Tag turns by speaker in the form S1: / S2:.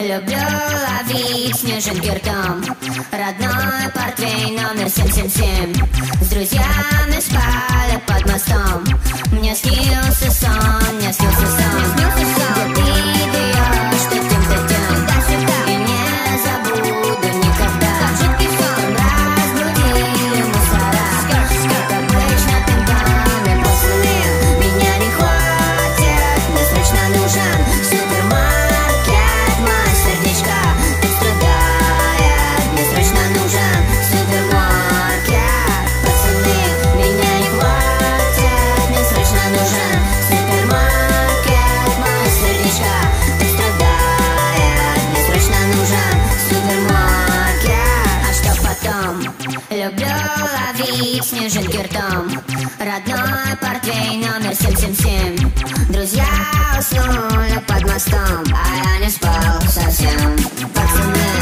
S1: Люблю ловить снежинки ртом. Родной портвейн номер 777. С друзьями спали под мостом. Мне снился сон, мне снился сон. Где ты даешь, что тем-то-тем. И не забуду никогда. Там разбудили мусора. Как обычно пинками пацаны. Меня не хватит, мне срочно нужен супермаркет. Мое сердечко так страдает. Мне срочно нужен супермаркет. Пацаны, меня не хватит, мне срочно нужен супермаркет. Мое сердечко так страдает. Мне срочно нужен супермаркет. А что потом? Люблю ловить снежинки ртом. Родной портвейн номер 777. Друзья уснули под мостом, а я не спал совсем. Пацаны,